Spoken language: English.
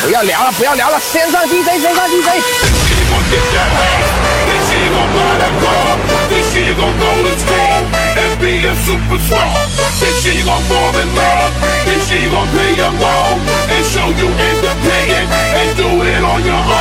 不要聊了，不要聊了，线上 DJ，线上 DJ。 This year you gon' go to school and be a superstar. This year you gon' fall in love. This year you gon' play your role and show you independent and do it on your own.